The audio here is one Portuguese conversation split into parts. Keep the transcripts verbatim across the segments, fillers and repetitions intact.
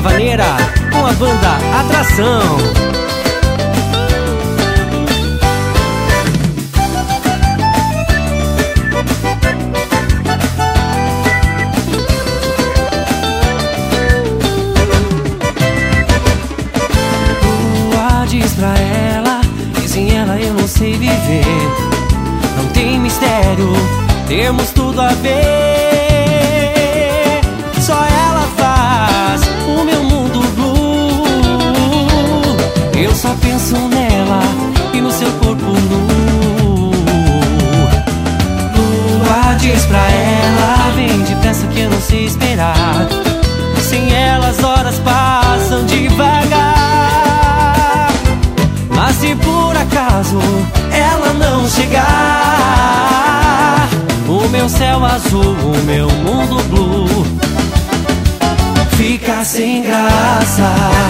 Vaneira com a banda Atração. Lua diz pra ela que sem ela eu não sei viver. Não tem mistério, temos tudo a ver. Só ela faz o meu mundo blue. Eu só penso nela e no seu corpo nu. Lua diz pra ela, vem depressa que eu não sei esperar. Sem ela as horas passam devagar. Mas se por acaso ela não chegar, o meu céu azul, o meu mundo blue fica sem graça.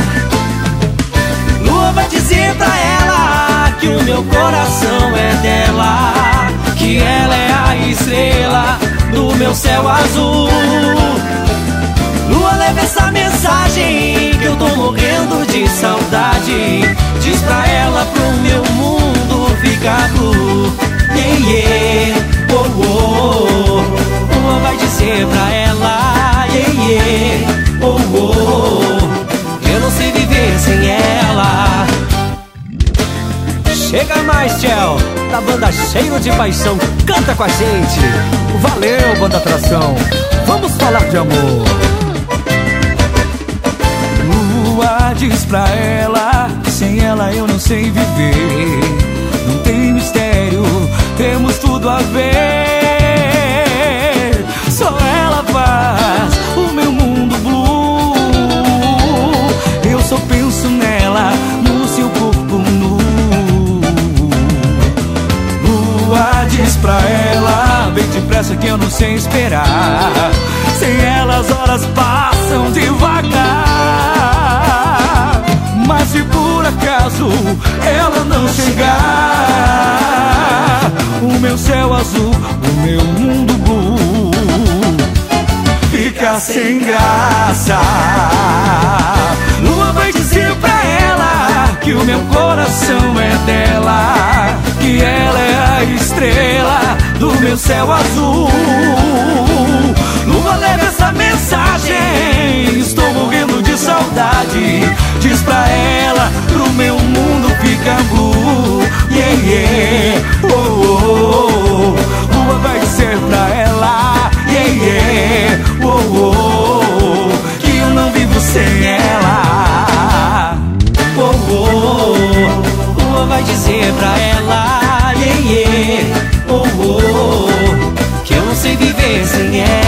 Lua vai dizer pra ela que o meu coração é dela, que ela é a estrela do meu céu azul. Lua, leva essa mensagem que eu tô morrendo de saudade. Diz pra ela pro meu mundo ficar blue. Yeah, yeah, oh, oh. Lua vai dizer pra ela, yeah, yeah, oh, oh. Eu não sei viver sem ela. Chega mais, Tchel, da banda Cheiro de Paixão. Canta com a gente. Valeu, banda Atração. Vamos falar de amor. Lua diz pra ela, sem ela eu não sei viver. Não tem mistério, temos tudo a ver. Só ela faz o meu mundo blue. Eu só penso nela, no seu corpo nu. Lua diz pra ela, vem depressa que eu não sei esperar. Sem ela as horas passam devagar. Mas se por acaso ela não chegar, o meu céu azul, o meu mundo blue fica sem graça. Lua vai dizer pra ela que o meu coração é dela, que ela é a estrela do meu céu azul. Lua, leva essa mensagem, estou morrendo de saudade. Diz pra ela, pro meu mundo fica blue. Yeah, yeah, oh, oh, oh. Lua vai dizer pra ela, yeah, yeah, oh, oh, oh, que eu não vivo sem ela. Oh, oh, oh. Lua vai dizer pra ela, yeah, yeah, oh, oh, que eu não sei viver sem ela.